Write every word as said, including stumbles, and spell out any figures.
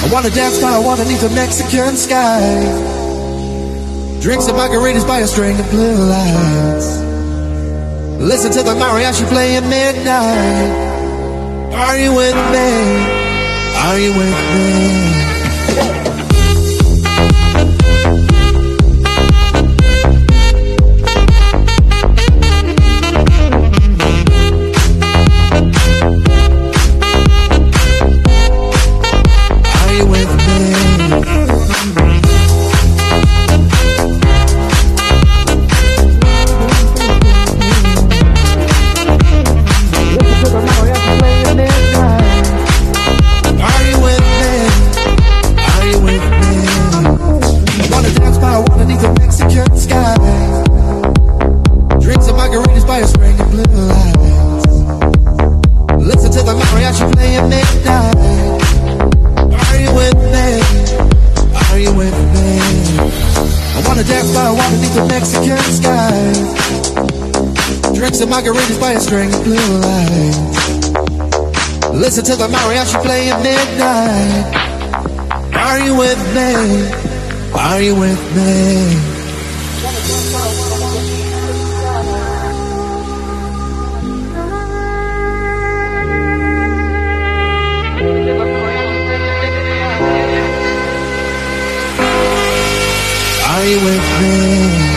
Wanna dance by a water beneath the Mexican sky. Drinks and margaritas by a string of blue lights. Listen to the mariachi playing midnight. Are you with me? Are you with me? Margaritas by a string of blue lights. Listen to the mariachi play at midnight. Are you with me? Are you with me? Are you with me?